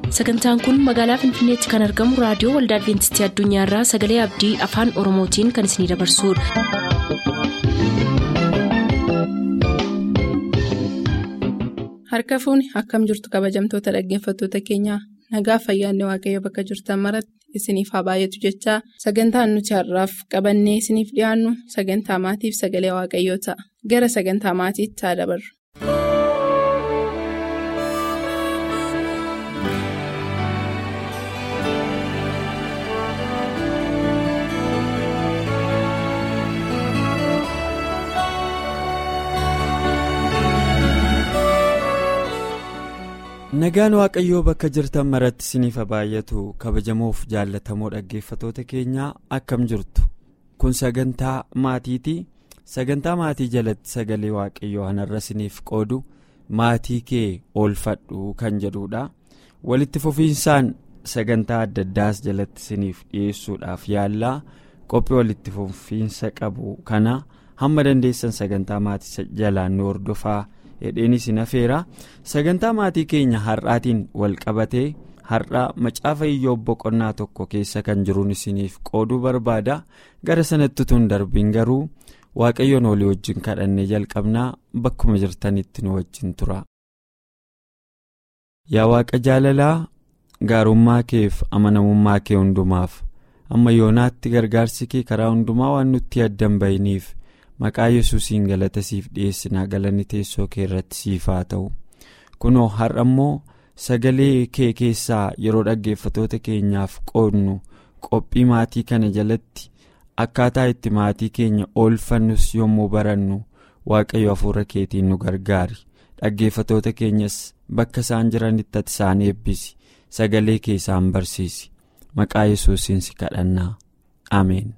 Sagantaan kun magaalaa Finfinneetti kan argamu raadiyoo Waldaa Adwiintistii Addunyaarraa Sagalee Abdii Afaan Oromootiin kan isinidabarsudha. Harka fuuni akkam jirtu kabajamtoota dhaggeeffattoota keenyaa nagaa fayyaanne waaqayyo bakka jirtan maratti isiniif haa baay'atu jechaa sagantaan nuti har'aaf qabannee isiniif dhiyaannu sagantaa maatiif sagalee waaqayyoo ta'a gara sagantaa maatiitti haa dabarru. Nagaan waaqayyoo bakka jirtan maratti isiniif haa baay'atu kabajamoof jaallatamoo dhaggeeffatoota keenyaa akkam jirtu kun sagantaa maatiiti. Sagantaa maatii jalatti sagalee waaqayyoo hanarra isiniif qoodu maatii kee oolfadhu kan jedhudha. Walitti fufiinsaan sagantaa adda addaas jalatti isiniif dhiyeessuudhaaf yaallaa qophii walitti fufiinsa qabu kana hamma dandeessan sagantaa maatii jalaan nu hordofaa hedheenis hin hafeera. Sagantaa maatii keenya har'aatiin wal qabatee har'a macaafa Iyyoob boqonnaa tokko keessa kan jiruun isiniif qooduu barbaada. Gara sanatti tun darbiin garuu waaqayyoon olii wajjin kadhannee jalqabnaa bakkuma jirtanitti nu wajjin tura. Yaa Waaqa jaalalaa gaarummaa keef amanamummaa kee hundumaaf amma yoonaatti gargaarsi kee karaa hundumaa waan nutti addan bahiniif maqaa Yesuusiin galata siif dhiyeessinaa galanni teessoo kee irratti siif haa ta'u. Kunoo har'a immoo sagalee kee keessaa yeroo dhaggeeffatoota keenyaaf qoodnu qophii maatii kana jalatti akkaataa itti maatii keenya oolfannus yommuu barannu waaqayyo hafuura keetiin nu gargaari. Dhaggeeffatoota keenyas bakka isaan jiranitti ati isaan eebbisi. Sagalee kee isaan barsiisi. Maqaa Yesuusiin si kadhannaa. Ameen.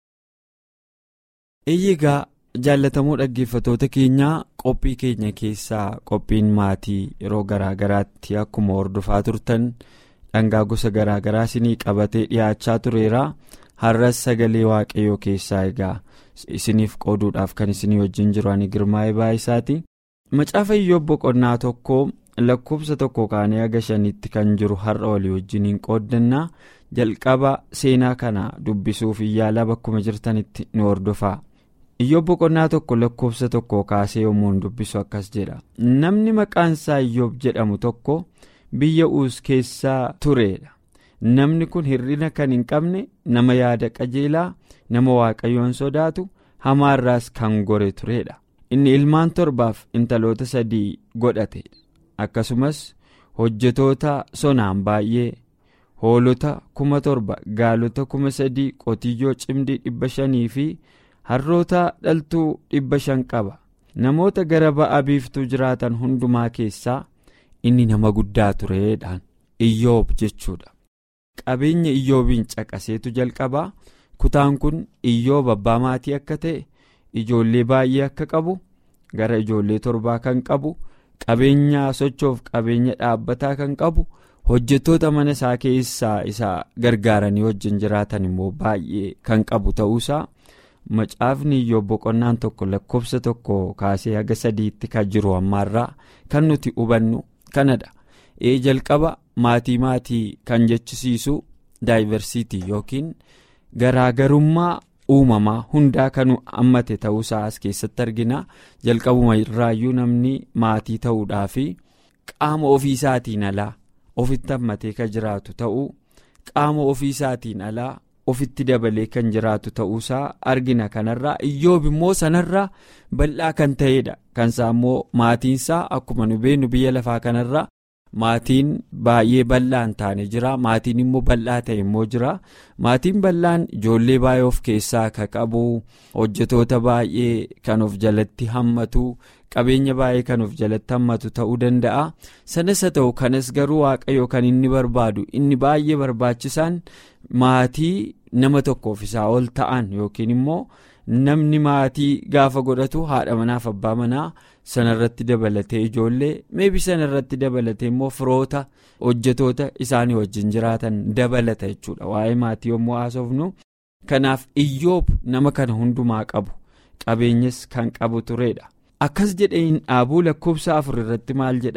Eeyyigaa jaallatamoo dhaggeeffatoota keenyaa qophii keenya keessaa qophiin maatii yeroo garaa garaatti akkuma hordofaa turtan dhangaa gosa garaa garaa isinii qabatee dhiyaachaa tureera. Har'as sagalee waaqayyoo keessaa egaa isiniif qooduudhaaf kan isinii wajjin jiru ani Girmaa'ee Baayisaati. Macaafa Iyyoob boqonnaa tokko lakkoofsa 1 kaanee haga 5tti kan jiru har'a walii wajjiniin qooddannaa. Jalqaba seenaa kana dubbisuuf yaala bakkuma jirtanitti nu hordofaa. Iyyoob boqonnaa 1 lakkoofsa 1 kaasee yommuu dubbisu akkas jedha. Namni maqaan isaa Iyyoob jedhamu tokko biyya Uus keessaa tureedha. Namni kun hir'ina kan hin qabne, nama yaada qajeelaa, nama waaqayyoon sodaatu, hamaarraas kan gore tureedha. Inni ilmaan 7 intaloota 3 godhate. Akkasumas hojjetoota sonaan baay'ee, hoolota 7,000, gaalota 3,000, qotiyyoo cimdii 500 fi harroota dhaltuu 500 qaba. Namoota gara ba'a biiftuu jiraatan hundumaa keessaa inni nama guddaa tureedhaan Iyyoob jechuudha. Qabeenya Iyyoobiin caqaseetu jalqabaa. Kutaan kun Iyyoob abbaa maatii akka ta'e, ijoollee baay'ee akka qabu, gara ijoollee 7 kan qabu, qabeenya sochoof qabeenya dhaabbataa kan qabu, hojjettoota mana isaa keessaa isa gargaaranii wajjin jiraatan immoo baay'ee kan qabu ta'uusaa macaafni Iyyoob boqonnaan 1 lakkoofsa 1 kaasee haga 3tti kan jiru ammaarraa kan nuti hubannu kanadha. Jalqaba maatii kan jechisiisu daayivarsiitii yookiin garaagarummaa uumamaa hundaa kan hammate ta'uusaa as keessatti argina. Jalqabuma irraayyuu namni maatii ta'uudhaa fi qaama ofiisaatiin alaa ofitti hammatee kan jiraatu ta'uu, qaama ofiisaatiin alaa ofitti dabalee kan jiraatu ta'uusaa argina. Kanarraa Iyyoob immoo sanarraa bal'aa kan ta'edha. Kansaa immoo maatiinsaa akkuma nu beeknu biyya lafaa kanarraa maatiin baay'ee bal'aan taane jira. Maatiin immoo bal'aa ta'e immoo jira. Maatiin bal'aan ijoollee baay'ee of keessaa kan qabu, hojjetoota baay'ee kan of jalatti hammatu, qabeenya baay'ee kan of jalatti hammatu ta'uu danda'a. Sanas haa ta'u kanas garuu waaqayyo kan inni barbaadu inni baay'ee barbaachisaan maatii nama tokkoof isaa ol ta'an yookiin immoo namni maatii gaafa godhatu haadha manaaf abbaa manaa sanarratti dabalatee ijoollee meebi sanarratti dabalatee immoo firoota hojjetoota isaanii wajjin jiraatan dabalata jechuudha waa'ee maatii yommuu haasofnu. Kanaaf Iyyoob nama kana hundumaa qabu qabeenyas kan qabu tureedha. Akkas jedheen dhaabuu lakkoofsa 4 irratti maal jedhaa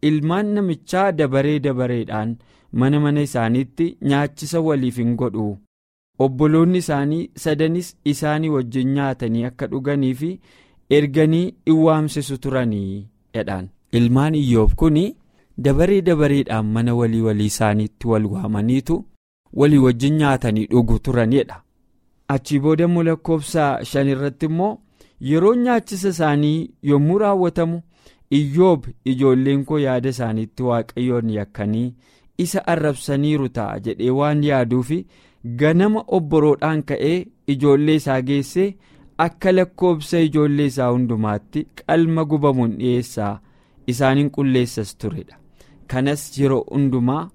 ilmaan namichaa dabaree dabareedhaan mana isaaniitti nyaachisa waliif hin godhu. Obboloonni isaanii sadanis isaanii wajjin nyaatanii akka dhuganii fi erganii in waamsisu turanii jedhaan. Ilmaan Iyyoob kun dabaree dabareedhaan mana walii isaaniitti wal waamaniitu walii wajjin nyaatanii dhugu turanidha. Achii booda immoo lakkoofsa 5 irratti immoo yeroo nyaachisa isaanii yommuu raawwatamu Iyyoob ijoolleen koo yaada isaaniitti Waaqayyoon yakkanii isa arrabsaniiru ta'a jedhee waan yaaduufi ganama obboroodhaan ka'ee ijoollee isaa geessee akka lakkoobsa ijoollee isaa hundumaatti qalma gubamuun dhiyeessaa isaaniin qulleessas turedha. Kanas yeroo hundumaa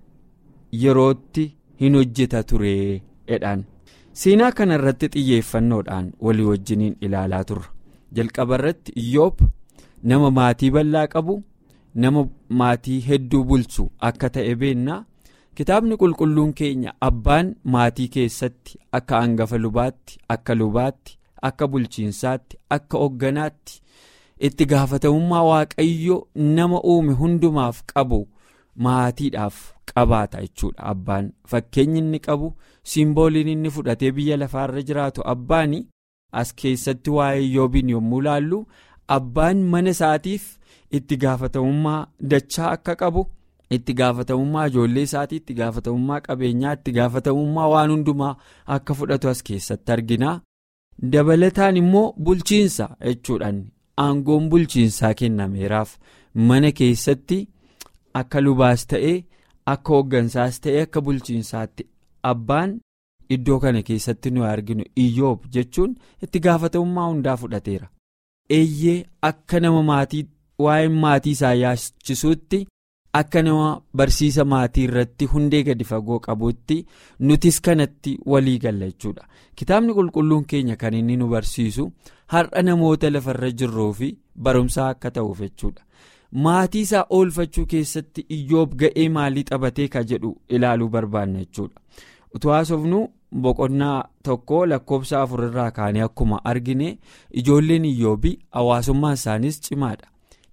yerootti hin hojjeta ture jedhaan. Seenaa kana irratti xiyyeeffannoodhaan walii wajjiniin ilaalaa turra. Jalqaba irratti Iyyoob nama maatii bal'aa qabu, nama maatii hedduu bulchu akka ta'e beennaa. Kitaabni qulqulluun keenya abbaan maatii keessatti akka hangafa lubaatti, akka lubaatti, akka bulchiinsaatti, akka hoogganaatti itti gaafatamummaa Waaqayyo nama uume hundumaaf qabu maatiidhaaf qabaata jechuudha. Abbaan fakkeenyi inni qabu, simbooliin inni fudhatee biyya lafaarra jiraatu abbaani. As keessatti waa'ee Iyyoobiin yommuu laallu abbaan mana isaatiif itti gaafatamummaa dachaa akka qabu, itti gaafatamummaa ijoollee isaatii, itti gaafatamummaa qabeenyaa, itti gaafatamummaa waan hundumaa akka fudhatu as keessatti argina. Dabalataan immoo bulchiinsa jechuudhaan aangoon bulchiinsaa kennameeraaf mana keessatti akka lubaas ta'ee, akka hooggansaas ta'ee, akka bulchiinsaatti abbaan iddoo kana keessatti nu arginu Iyyoob jechuun itti gaafatamummaa hundaa fudhateera. Eeyyee akka nama maatii waa'ee maatii isaa yaachisuutti, akka nama barsiisa maatii irratti hundee gadi fagoo qabuutti nutis kanatti walii galla jechuudha. Kitaabni qulqulluun keenya kan inni nu barsiisu har'a namoota lafarra jirruu fi barumsaa akka ta'uuf jechuudha. Maatii isaa oolfachuu keessatti Iyyoob ga'ee maalii taphatee ka jedhu ilaaluu barbaanna jechuudha. Utuu haasofnu boqonnaa 1 lakkoofsa 4 irraa kaanee akkuma argine ijoolleen Iyyoobii hawaasummaan isaanis cimaadha.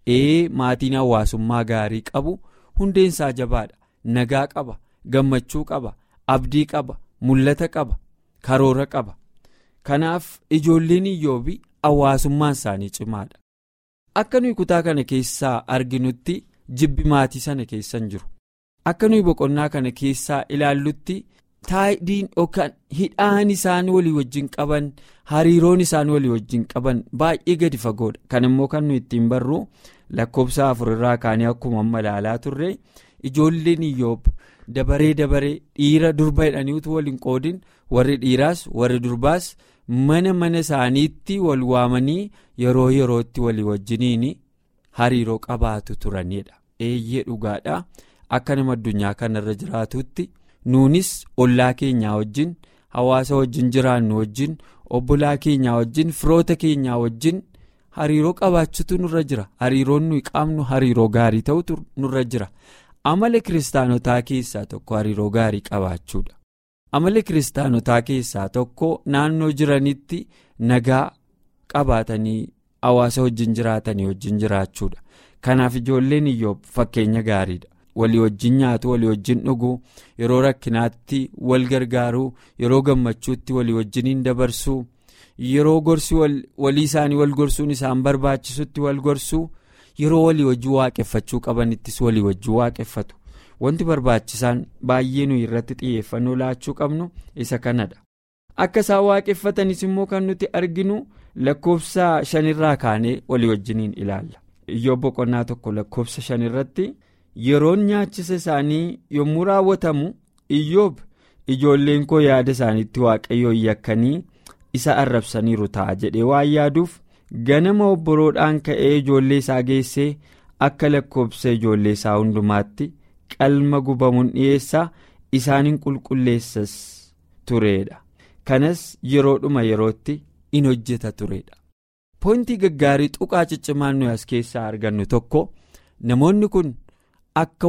Maatiin hawaasummaa gaarii qabu hundeen isaa jabaadha. Nagaa qaba, gammachuu qaba, abdii qaba, mul'ata qaba, karoora qaba. Kanaaf ijoolleen Iyyoobii hawaasummaan isaanii cimaadha. Akka nuyi kutaa kana keessaa arginutti jibbi maatii sana keessa hin jiru. Akka nuyi boqonnaa kana keessaa ilaallutti taayidiin yookaan hidhaan isaan walii wajjin qaban, hariiroon isaan walii wajjin qaban baay'ee gadi fagoodha. Kan immoo kan nuyi ittiin barru lakkoofsa 4 irraa kaanee akkuma amma ilaalaa turre ijoolleen Iyyoob dabaree dhiira durba jedhanii utuu waliin qoodin warri dhiiraas warri durbaas mana isaaniitti wal waamanii yeroo yerootti walii wajjiniin hariiroo qabaatu turanidha. Eeyyee dhugaadha. Akka nama addunyaa kanarra jiraatutti nuunis ollaa keenyaa wajjin, hawaasa wajjin jiraannu wajjin, obbolaa keenyaa wajjin, firoota keenyaa wajjin hariiroo qabaachuutu nurra jira. Hariiroon nuyi qaamnu hariiroo gaarii ta'utu nurra jira. Amala kiristaanotaa keessaa tokko hariiroo gaarii qabaachuudha. Amala kiristaanotaa keessaa tokko naannoo jiranitti nagaa qabaatanii hawaasa wajjin jiraatanii wajjin jiraachuudha. Kanaaf ijoolleen Iyyoob fakkeenya gaariidha. Walii wajjin nyaatu, walii wajjin dhuguu, yeroo rakkinaatti wal gargaaruu, yeroo gammachuutti walii wajjiniin dabarsuu, yeroo gorsi walii isaanii wal gorsuun isaan barbaachisutti wal gorsuu, yeroo walii wajjin waaqeffachuu qabanittis walii wajjin waaqeffatu. Wanti barbaachisaan baay'ee nuyi irratti xiyyeeffannoo laachuu qabnu isa kanadha. Akka isaan waaqeffatanis immoo kan nuti arginu lakkoofsa 5 irraa kaanee walii wajjiniin ilaalla. Iyyoob boqonnaa 1 lakkoofsa 5 irratti yeroon nyaachisa isaanii yommuu raawwatamu Iyyoob ijoolleen koo yaada isaaniitti Waaqayyoon yakkanii isa arrabsaniiru ta'a jedhee waan yaaduuf ganama obboroodhaan ka'ee ijoollee isaa geessee akka lakkoobsa ijoollee isaa hundumaatti qalma gubamuun dhiyeessaa isaaniin qulqulleessas turedha. Kanas yeroodhuma yerootti in hojjeta turedha. Pointii gaggaarii tuqaa ciccimaan nuyi as keessaa argannu tokko namoonni kun akka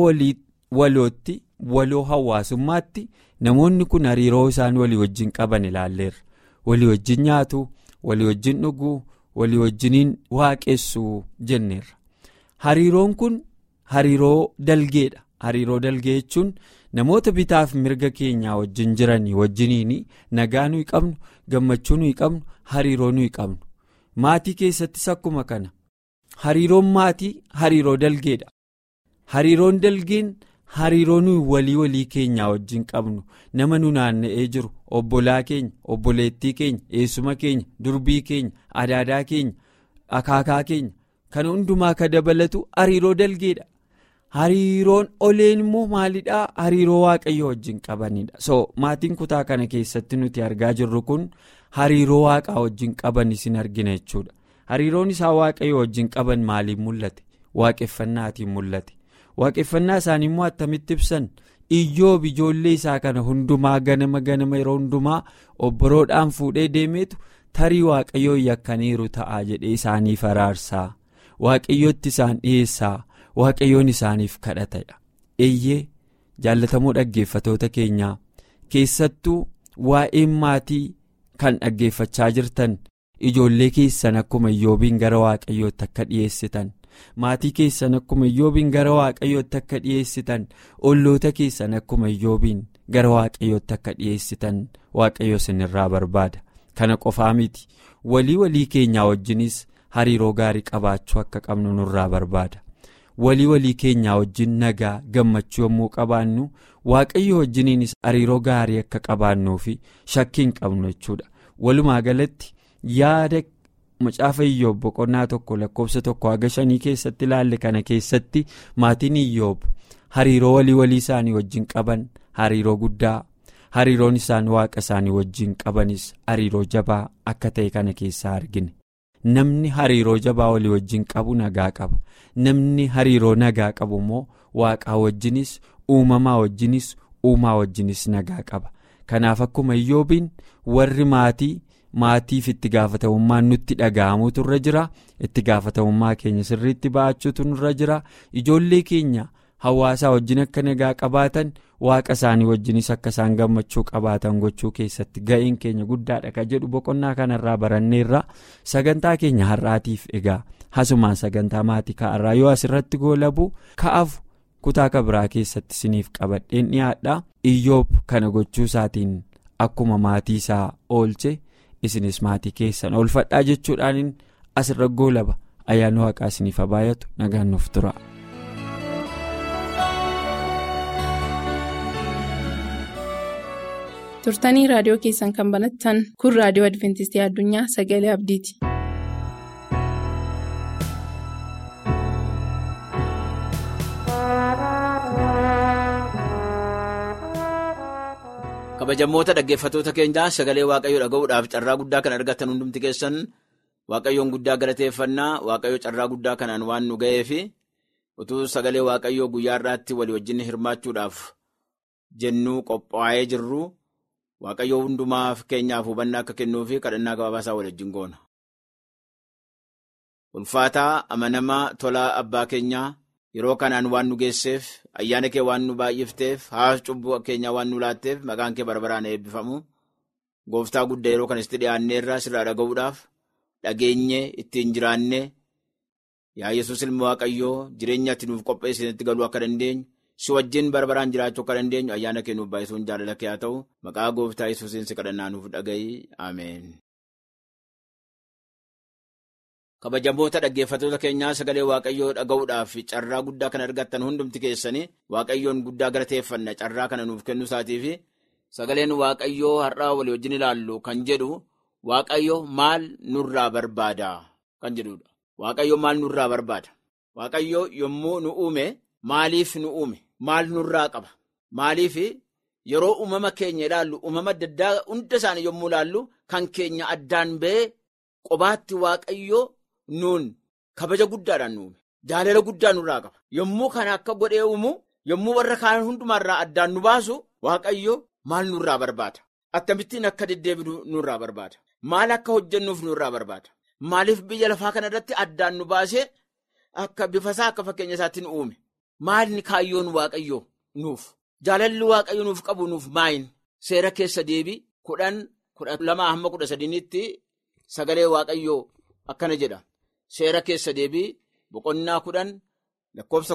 walootti waloo hawaasummaatti namoonni kun hariiroo isaan walii wajjin qaban ilaalleerra. Walii wajjin nyaatu, walii wajjin dhuguu, walii wajjiniin waaqessuu jenneerra. Hariiroon kun hariiroo dalgeedha. Hariiroo dalgee jechuun namoota bitaaf mirga keenyaa wajjin jiranii wajjiniin nagaa nuyi qabnu, gammachuu nuyi qabnu, hariiroo nuyi qabnu. Maatii keessattis akkuma kana. Hariiroon maatii hariiroo dalgeedha. Hariiroon dalgeen hariiroo nuyi walii keenyaa wajjin qabnu, nama nu naanna'ee jiru, obbolaa keenya, obboleettii keenya, eessuma keenya, durbii keenya, adaadaa keenya, akaakaa keenya, kan hundumaa ka dabalatu hariiroo dalgeedha. Hariiroon oleen immoo maalidhaa? Hariiroo waaqayyo wajjin qabanidha. Maatiin kutaa kana keessatti nuti argaa jirru kun hariiroo waaqaa wajjin qaban isin argina jechuudha. Hariiroon isaa waaqayyo wajjin qaban maaliin mul'ate? Waaqeffannaatiin mul'ate. Waaqeffannaa isaanii immoo attamitti ibsan? Iyyoob ijoollee isaa kana hundumaa ganama yeroo hundumaa obboroodhaan fuudhee deemeetu tarii waaqayyoo yakkaniiru ta'a jedhee isaaniif araarsaa. Waaqayyootti isaan dhiyeessaa. Waaqayyoon isaaniif kadhatedha. Eeyyee jaallatamoo dhaggeeffatoota keenyaa keessattuu waa'ee maatii kan dhaggeeffachaa jirtan ijoollee keessan akkuma Iyyoobiin gara waaqayyootti akka dhiyeessitan, maatii keessan akkuma Iyyoobiin gara waaqayyootti akka dhiyeessitan, olloota keessan akkuma Iyyoobiin gara waaqayyootti akka dhiyeessitan waaqayyo isinirraa barbaada. Kana qofaa miti, walii keenyaa wajjinis hariiroo gaarii qabaachuu akka qabnu nurraa barbaada. Walii keenyaa wajjin nagaa gammachuu yommuu qabaannu waaqayyo wajjiniinis hariiroo gaarii akka qabaannuu fi shakkii hin qabnu jechuudha. Walumaa galatti yaada macaafa Iyyoob boqonnaa 1:1-5 keessatti ilaalle kana keessatti maatiin Iyyoob hariiroo walii isaanii wajjin qaban hariiroo guddaa, hariiroon isaan waaqa isaanii wajjin qabanis hariiroo jabaa akka ta'e kana keessaa argine. Namni hariiroo jabaa walii wajjin qabu nagaa qaba. Namni hariiroo nagaa qabu immoo waaqaa wajjinis, uumamaa wajjinis, uumaa wajjinis nagaa qaba. Kanaaf akkuma Iyyoobiin warri maatiif itti gaafatamummaan nutti dhaga'amutu irra jira. Itti gaafatamummaa keenya sirriitti ba'achuutu nurra jira. Ijoollee keenya hawaasaa wajjin akka nagaa qabaatan, waaqa isaanii wajjinis akka isaan gammachuu qabaatan gochuu keessatti ga'een keenya guddaadha ka jedhu boqonnaa kanarraa baranneerra. Sagantaa keenya har'aatiif egaa hasumaan sagantaa maatii ka'arraa yoo asirratti goolabu ka'aaf kutaa kabiraa keessatti isiniif qabadheen dhiyaadha. Iyyoob kana gochuu isaatiin akkuma maatii isaa oolche isinis maatii keessan oolfadhaa jechuudhaan asirra goolaba. Ayyaanni waaqaa isiniif haa baay'atu. Nagaan nuuf tura. Turtanii raadiyoo keessan kan banattan kun raadiyoo Adventistii Addunyaa Sagalee Abdiiti. Kabajamoota dhaggeeffatoota keenyaa sagalee waaqayyoo dhaga'uudhaaf carraa guddaa kan argatan hundumti keessan waaqayyoon guddaa galateeffannaa. Waaqayyo carraa guddaa kanaan waan nu ga'eef utuu sagalee waaqayyoo guyyaa irraatti walii wajjin hirmaachuudhaaf jennuu qophaa'ee jirru. Waaqayyoo hundumaaf keenyaaf hubannaa akka kennuufi kadhannaa gabaabaasaa waliin goona. Ulfaataa amanamaa tolaa abbaa keenyaa yeroo kanaan waan nu geesseef, ayyaana kee waan nu baay'ifteef, haas cubbuu keenyaa waan nu laatteef maqaan kee barbaraan eebbifamu. Gooftaa guddaa yeroo kanatti dhiyaanneerra sirraa dhaga'uudhaaf dhageenye ittiin jiraanne yaa Yesuus ilma waaqayyoo jireenya ati nuuf qopheessinitti galuu akka dandeenyu. Si wajjin barbaraan jiraachuu akka dandeenyu ayyaana kee nuuf baay'isuun jaalala kee haa ta'u. Maqaa gooftaa Yesuusiin si kadhannaa nuuf dhaga'i. Ameen. Kabajamoota dhaggeeffatoota keenyaa sagalee waaqayyoo dhaga'uudhaaf carraa guddaa kan argattan hundumti keessanii waaqayyoon guddaa galateeffanna carraa kana nuuf kennuu isaatiif. Sagaleen waaqayyoo har'aa walii wajjin ilaallu kan jedhu waaqayyo maal nurraa barbaada kan jedhudha. Waaqayyo maal nurraa barbaada? Waaqayyo yommuu nu uume maaliif nu uume? Maal nurraa qaba? Maaliif yeroo uumama keenya ilaallu uumama adda addaa hunda isaanii yommuu ilaallu kan keenya addaan ba'ee qobaatti waaqayyo nuun kabaja guddaadhaan nu uume. Jaalala guddaa nurraa qaba. Yommuu kana akka godhee uumu, yommuu warra kaan hundumaarraa addaan nu baasu waaqayyo maal nurraa barbaada? Akkamittiin akka deddeebinu nurraa barbaada? Maal akka hojjennuuf nurraa barbaada? Maaliif biyya lafaa kana irratti addaan nu baasee akka bifasaa akka fakkeenya isaatiin uume? Maalni kaayyoon waaqayyoo nuuf? Jaalalli waaqayyo nuuf qabu nuuf maayin? Seera keessa deebii 10:12-13tti sagalee waaqayyoo akkana jedha. Seera keessa deebii boqonnaa 10 lakkoofsa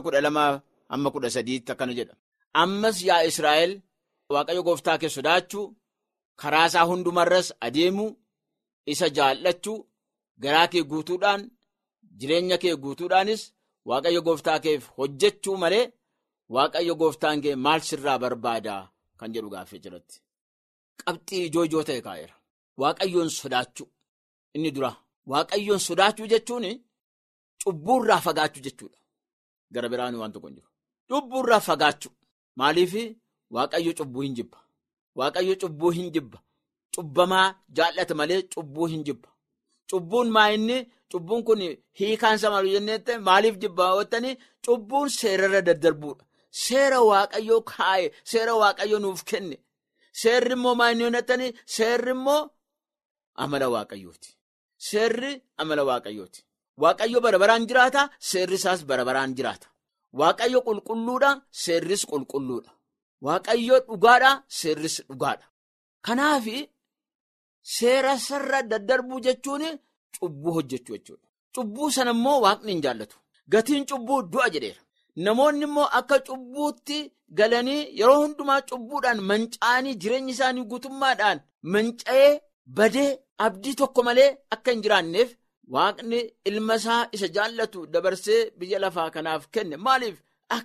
12-13 akkana jedha. Ammas yaa Israa'el waaqayyo gooftaa kee sodaachuu, karaa isaa hundumarras adeemuu, isa jaallachuu, garaa kee guutuudhaan, jireenya kee guutuudhaanis waaqayyo gooftaa keef hojjechuu malee waaqayyo gooftaan kee maal sirraa barbaadaa kan jedhu gaaffii jiratti. Qabxii ijoo ta'e kaa'eera. Waaqayyoon sodaachuu inni dura. Waaqayyoon sodaachuu jechuun cubbuurraa fagaachuu jechuudha. Gara biraan waan tokko hin jiru. Cubbuurraa fagaachuu. Maaliif waaqayyo cubbuu hin jibba. Waaqayyo cubbuu hin jibba. Cubbamaa jaallata malee cubbuu hin jibba. Cubbuun maa inni? Cubbuun kun hiikaan isaa maal jenneette maaliif jibba hoottanii? Cubbuun seerarra daddarbuudha. Seera waaqayyoo kaa'e, seera waaqayyo nuuf kenne. Seerri immoo maa inni hoottanii? Seerri immoo amala waaqayyooti. Seerri amala waaqayyooti. Waaqayyo bara baraan jiraata, seerri isaas bara baraan jiraata. Waaqayyo qulqulluudha, seerris qulqulluudha. Waaqayyo dhugaadha, seerris dhugaadha. Kanaaf seera sarara daddarbuu jechuun cubbuu hojjechuu jechuudha. Cubbuu sana immoo waaqni hin jaallatu. Gatiin cubbuu du'a jedheera. Namoonni immoo akka cubbuutti galanii yeroo hundumaa cubbuudhaan manca'anii jireenya isaanii guutummaadhaan manca'ee badee abdii tokko malee akka hin jiraanneef waaqni ilma isaa isa jaallatu dabarsee biyya lafaa kanaaf kenne. Maaliif?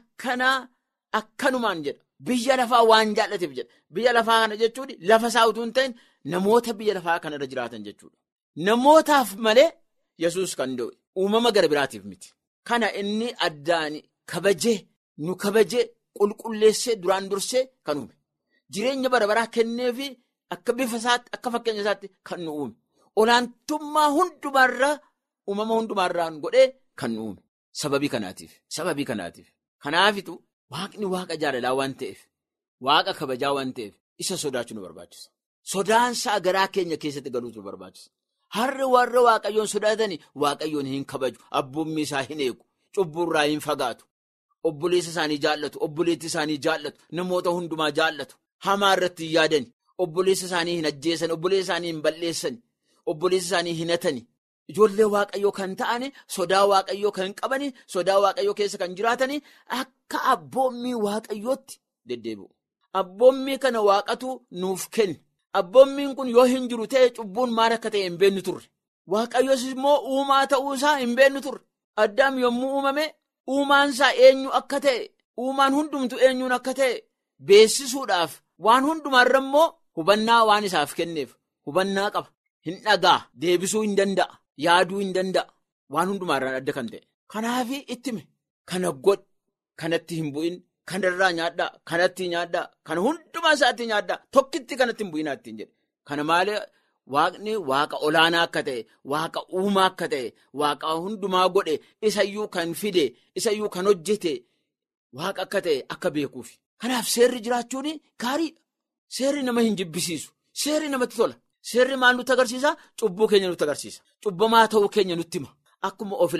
Akkanumaan jedha. Biyya lafaa waan jaallateef jedha. Biyya lafaa kana jechuun lafa isaa utuu hin ta'in namoota biyya lafaa kanarra jiraatan jechuudha. Namootaaf malee Yesuus kan da'e uumama gara biraatiif miti. Kana inni addaan nu kabajee qulqulleessee duraan dursee kan uume. Jireenya bara baraa kennee fi akka bifa isaatti akka fakkeenya isaatti kan nu uume. Olaantummaa hundumaarraa uumama hundumaarraan godhee kan nu uume. Sababii kanaatiif. Kanaafitu waaqni waaqa jaalalaa waan ta'eef, waaqa kabajaa waan ta'eef isa sodaachuu nu barbaachisa. Sodaansaa garaa keenya keessatti galuutu nu barbaachisa. Harri warra waaqayyoon sodaatanii waaqayyoon hin kabaju, abboommii isaa hin eegu, cubburraa hin fagaatu, obboleessa isaanii jaallatu, obboleetti isaanii jaallatu, namoota hundumaa jaallatu, hamaa irratti hin yaadani, obboleessa isaanii hin ajjeesan, obboleessa isaanii hin balleessan, obboleessa isaanii hin hatani. Ijoollee waaqayyoo kan ta'ani, sodaa waaqayyoo kan qabani, sodaa waaqayyoo keessa kan jiraatani akka abboommii waaqayyootti deddeebi'u. Abboommii kana waaqatu nuuf kenne. Abboommiin kun yoo hin jiru ta'e cubbuun maal akka ta'e hin beeknu turre. Waaqayyoos immoo uumaa ta'uu isaa hin beeknu turre. Addaam yommuu uumame uumaan isaa eenyu akka ta'e, uumaan hundumtu eenyuun akka ta'e beeksisuudhaaf waan hundumaarra immoo hubannaa waan isaaf kenneef hubannaa qaba. Hin dhagaa, deebisuu hin danda'a, yaaduu hin danda'a. Waan hundumaarraan adda kan ta'e. Kanaaf ittime kana godh, kanatti hin bu'in, kanarraa nyaadhaa, kanatti nyaadhaa, kana hundumaa isaatti nyaadhaa, tokkitti kanatti hin bu'inaa ittiin jedhe. Kana malee waaqni waaqa olaanaa akka ta'e, waaqa uumaa akka ta'e, waaqa hundumaa godhe, isayyuu kan fide, isayyuu kan hojjete, waaqa akka ta'e akka beekuufi. Kanaaf seerri jiraachuun gaariidha. Seerri nama hin jibbisiisu. Seerri namatti tola. Seerri maal nutti agarsiisa? Cubbuu keenya nutti agarsiisa. Cubbamaa ta'uu keenya nutti hima. Akkuma of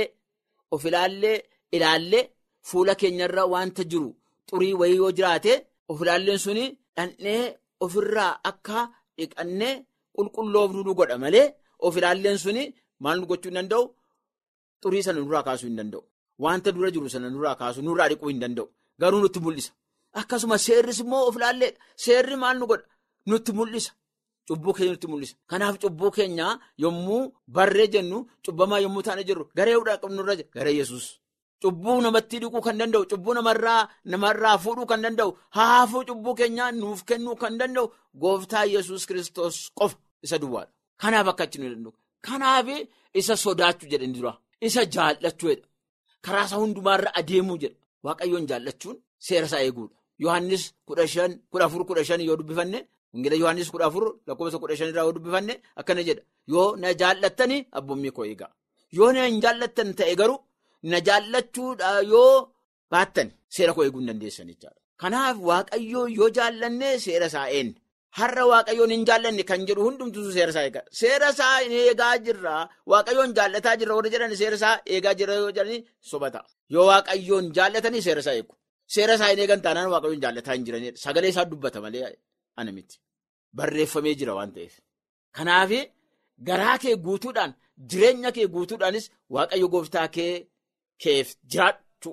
ilaallee fuula keenyarra wanta jiru xurii wayii yoo jiraate of ilaalleen suni dhandhee ofirraa akka dhiqannee qulqulloofnu nu godha malee of ilaalleen suni maal nu gochuu hin danda'u? Xurii sana nurraa kaasuu hin danda'u. Wanta dura jiru sana nurraa kaasuu, nurraa dhiquu hin danda'u. Garuu nutti mul'isa. Akkasuma seerris immoo of ilaalleedha. Seerri maal nu godha? Nutti mul'isa. Cubbuu keenya nutti mul'isa. Kanaaf cubbuu keenya yommuu barree jennu, cubbamaa yommuu taane jirru garee qabnurra jira. Garee Yesuus. Cubbuu namatti dhiquu kan danda'u, cubbuu namarraa fuudhuu kan danda'u, haafuu cubbuu keenyaa nuuf kennuu kan danda'u gooftaa Yesuus Kiristoos qofa isa duwwaadha. Kanaaf akka achi nu danda'u. Kanaaf isa sodaachuu jedhani dura. Isa jaallachuu jedha. Karaa isaa hundumaarra adeemuu jedha. Waaqayyoon jaallachuun seera isaa eeguudha. Yohaannis 14:15 yoo dubbifanne, Ingila Yohaannis 14:15 irraa yoo dubbifanne akkana jedha. Yoo na jaallattanii abboommii koo eegaa. Yoo na hin jaallattan ta'e garuu na jaallachuudha yoo baattan seera koo eeguu hin dandeessan jechaadha. Kanaaf waaqayyoo yoo jaallanne seera isaa eegna. Har'a waaqayyoon hin jaallanne kan jedhu hundumtuu seera isaa eega. Seera isaa eegaa jirra, waaqayyoon jaallataa jirra warra jedhan seera isaa eegaa jirra yoo jedhanii sobata. Yoo waaqayyoon jaallatanii seera isaa eegu. Seera isaa hin eegan taanaan waaqayyoon jaallataa hin jiranidha. Sagalee isaa dubbata malee ana miti. Barreeffamee jira waan ta'eef. Kanaaf garaa kee guutuudhaan, jireenya kee guutuudhaanis waaqayyo gooftaa keef jiraachuu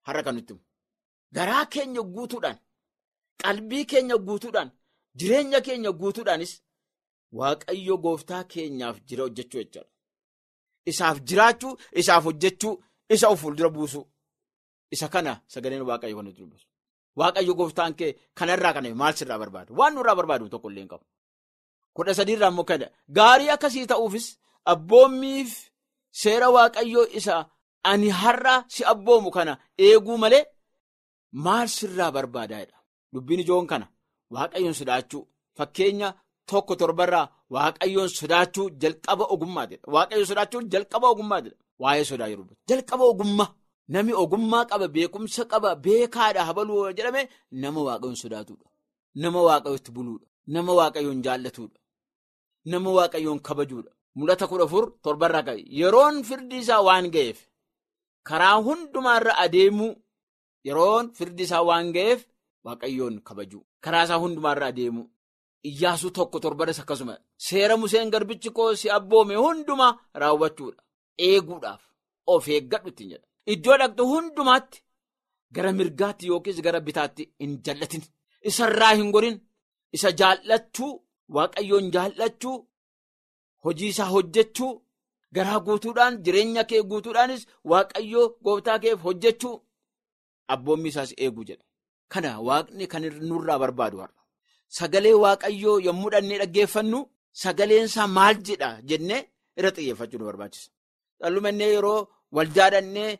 har'a kan nutti himu. Garaa keenya guutuudhaan, qalbii keenya guutuudhaan, jireenya keenya guutuudhaanis Waaqayyo gooftaa keenyaaf jira hojjechuu jechuudha. Isaaf jiraachuu, isaaf hojjechuu, isa of fuuldura buusuu. Isa kana sagaleen Waaqayyo kan nuti dubbisu. Waaqayyo gooftaan kee kanarraa kana maal sirraa barbaadu? Waan nurraa barbaadu tokko illee hin qabu. 13 irraa immoo kana gaarii akkasii ta'uufis abboommiif seera Waaqayyoo isa ani har'a si abboomu kana eeguu malee maal sirraa barbaadaa? Dubbiin ijoon kana Waaqayyoon sodaachuu. Fakkeenya 1:7 Waaqayyoon sodaachuu jalqaba ogummaati. Waaqayyoon sodaachuu jalqaba ogummaati. Waa'ee sodaa yeroo jalqaba ogummaa. Namni ogummaa qaba, beekumsa qaba, beekaadha habaluu jedhame nama Waaqayyoon sodaatudha. Nama Waaqayyootti buluudha. Nama Waaqayyoon jaallatudha. Nama Waaqayyoon kabajuudha. Mul'ata 14:7 qabe. Yeroon firdi isaa waan ga'eef karaa hundumaarra adeemuu, yeroon firdi isaa waan ga'eef Waaqayyoon kabajuu. Karaa isaa hundumaarra adeemuu. Iyyaasuu 1:7 akkasuma seera Museen garbichi koo si abboome hundumaa raawwachuudha. Eeguudhaaf of eeggadhu ittiin jedha. Iddoo dhaqxu hundumaatti gara mirgaatti yookiis gara bitaatti hin jallatin. Isarraa hin gorin. Isa jaallachuu, Waaqayyoon jaallachuu, hojii isaa hojjechuu, garaa guutuudhaan, jireenya kee guutuudhaanis Waaqayyoo gooftaa keef hojjechuu, abboommi isaas eeguu jedha. Kana Waaqni kan nurraa barbaadu har'a. Sagalee Waaqayyoo yommuu dhannee dhaggeeffannu sagaleen isaa maal jedha jennee irra xiyyeeffachuu nu barbaachisa. Dhallumannee yeroo waldaadhannee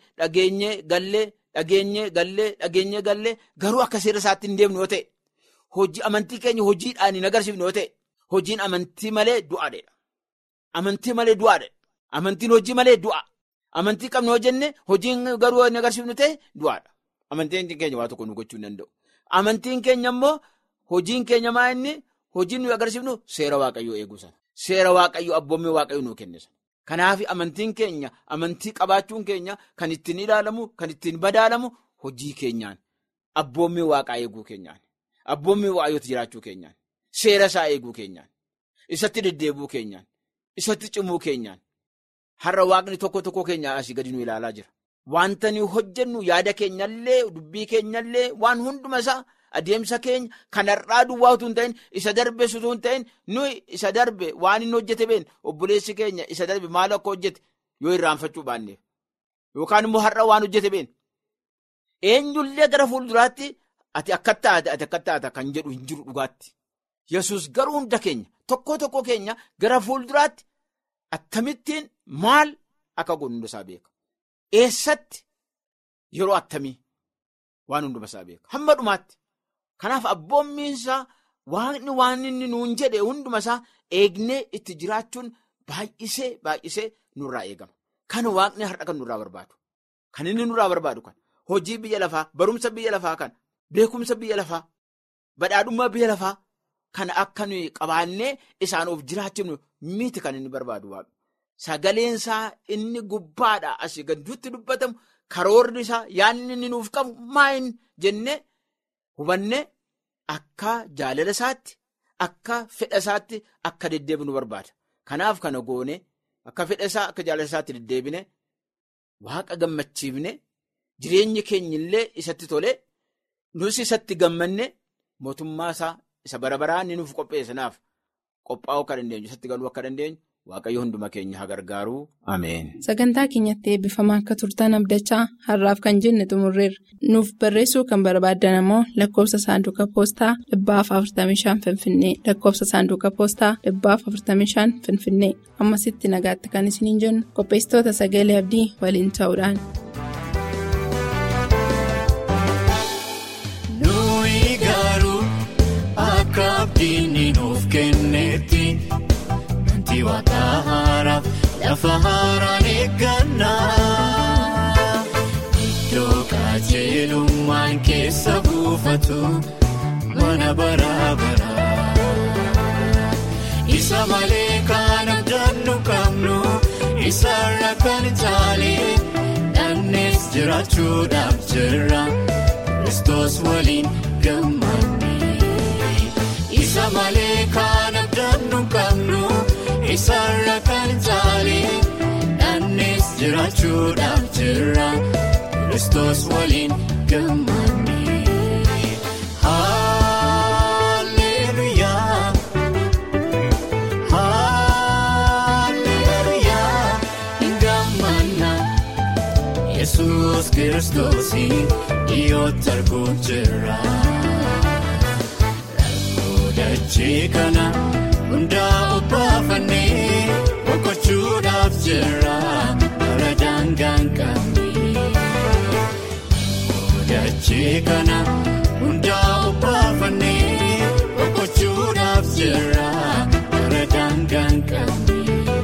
dhageenyee gallee garuu akka seera isaatti hin deemnu yoo ta'e, hojii amantii keenya hojiidhaan hin agarsiifnu yoo ta'e, hojiin amantii malee du'aadha. Amantii malee du'aadha. Amantiin hojii malee du'a. Amantii qabnu yoo jenne hojiin garuu hin agarsiifnu ta'e du'aadha. Amantiin keenya waa tokko nu gochuu hin danda'u. Amantiin keenya immoo hojiin keenya maa inni hojiin nuyi agarsiifnu seera Waaqayyoo eeguu sana. Seera Waaqayyoo abboommii Waaqayyoo nuu kenne sana. Kanaaf amantiin keenya, amantii qabaachuun keenya kan ittiin ilaalamu, kan ittiin badaalamu hojii keenyaan, abboommii Waaqaa eeguu keenyaan, abboommii Waaqayyootti jiraachuu keenyaan, seera isaa eeguu keenyaan, isatti deddeebuu keenyaan, isatti cimuu keenyaan. Har'a Waaqni tokko keenya asii gadi nu ilaalaa jira. Wanta nu hojjennu yaada keenyallee, dubbii keenyallee, waan hunduma isaa adeemsa keenya kan har'aa duwwaa utuu hin ta'in, isa darbe utuu hin ta'in, nuyi isa darbe waan inni hojjete been obboleessi keenya isa darbe maal akka hojjete yoo irraanfachuu baanneef yookaan immoo har'a waan hojjete been eenyullee gara fuulduraatti ati akka taata kan jedhu hin jiru dhugaatti. Yesuus garuu hunda keenya tokko keenya gara fuulduraatti akkamittiin maal akka godhu hunda isaa beeka. Eessatti yeroo attamii waan hunduma isaa beeka. Hamma dhumaatti. Kanaaf abboommiinsaa waan inni nuun jedhe hunduma isaa eegnee itti jiraachuun baay'isee nurraa eegama. Kan Waaqni har'a kan nurraa barbaadu. Kan inni nurraa barbaadu kan hojii biyya lafaa, barumsa biyya lafaa kan beekumsa biyya lafaa, badhaadhummaa biyya lafaa kan akka nuyi qabaannee isaan of jiraachifnu miti kan inni barbaadu Waaqni. Sagaleensaa inni gubbaadhaa asii gadduutti dubbatamu karoorri isaa yaadni inni nuuf qabu maal jennee hubannee akka jaalala isaatti, akka fedha isaatti akka deddeebinu barbaada. Kanaaf kana goone akka fedha isaa, akka jaalala isaatti deddeebine Waaqa gammachiifne jireenyi keenya illee isatti tole nus isatti gammanne mootummaa isaa isa bara baraan inni nuuf qopheessanaaf qophaa'uu akka dandeenyu, isatti galuu akka dandeenyu Waaqayyo hunduma keenya haa gargaaru. Ameen. Sagantaa keenyatti eebbifamaa akka turtan abdachaa har'aaf kan jenne xumurreerra. Nuuf barreessuu kan barbaaddan immoo lakkoofsa saanduqa poostaa 45 Finfinnee, lakkoofsa saanduqa poostaa 45 Finfinnee. Ammasitti nagaatti kan isiniin jennu qopheessitoota sagalee abdii waliin ta'uudhaan. Nuyi garuu akka abdiin nuuf kennetti. Waaqa haaraaf lafa haaraan eeggannaa iddoo qajeelummaan keessa buufatu mana baraa isa malee kan abdannu qabnu isarra kan caalee dhannees jiraachuudhaaf jirra Kiristoos waliin gammannee isa malee kan abdannu qabnu. Isarra kan caalee dhannees jiraachuudhaaf jirra Kiristoos waliin gammanne. Haalleluuyaa haalleluuyaa hin gammanna Yesuus Kiristoosiin dhiyootti arguun jira. Rakkoo dachee kana hundaa obbaafannee boqochuudhaaf jira bara daangaan qabne. Dachee kana hundaa obbaafannee boqochuudhaaf jira bara daangaan qabne.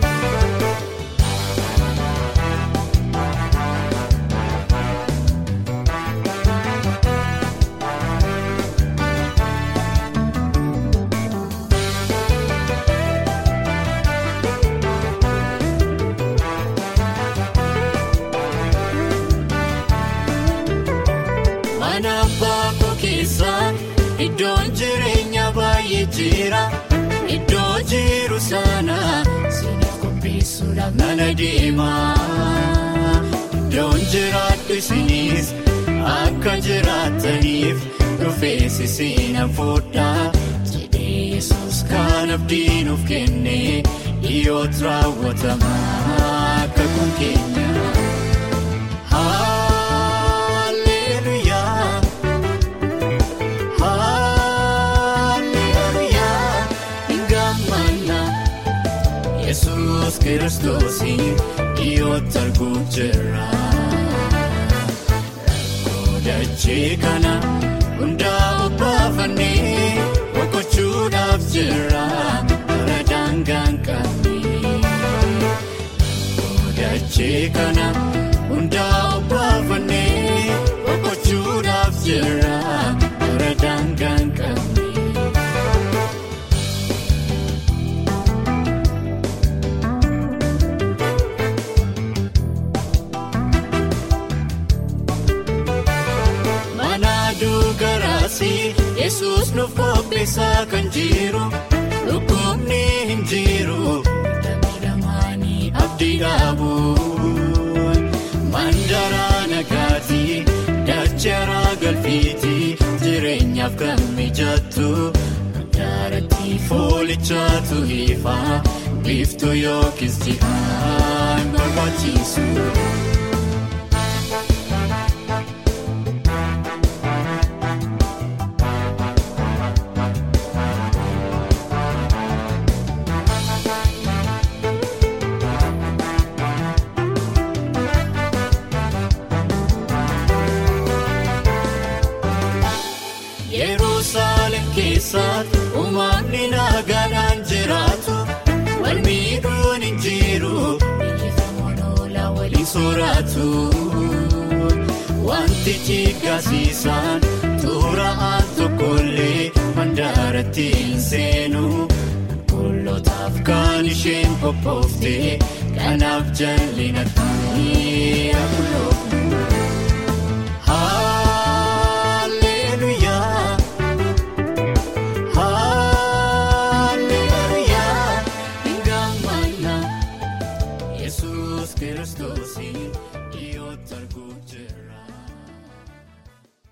Iddoon jireenya baay'ee jira iddoo jiru sana siiniif qopheessuudhaaf nan adeema. Iddoon jiraadhu isinis akka jiraataniif dhufees isin fuudhaa jedhee Yesuus kan abdii nuuf kenne dhiyootti raawwatama akka kun keenya. Yesuus Kiristoosiin dhiyootti arguun jira. Rakkoo dachee kana hundaa obbaafannee boqochuudhaaf jira bara daangaan qabne. Rakkoo dachee kana hundaa obbaafannee boqochuudhaaf jira bara daangaan qabne. Yesuus nuuf qopheessaa kan jiru dhukkubni hin jiru miidhamaanii abdii qabu. Mandaraa nagaatii dachaaraa galfiitii jireenyaaf kan mijattu mandaaratti foolichaatu ifaa biiftuu yookiis ji'aan barbaachisu. Uumamni nagaadhaan jiraatu wal miidhuun hin jiru biyyeeffamoon oolaa waliin sooratu. Wanti jiggasiisaan xuraa'aan tokkollee mandaaratti hin seenu. Qulqulootaaf kan isheen qophoofte kanaaf jallinatti haa qulqulloofnu.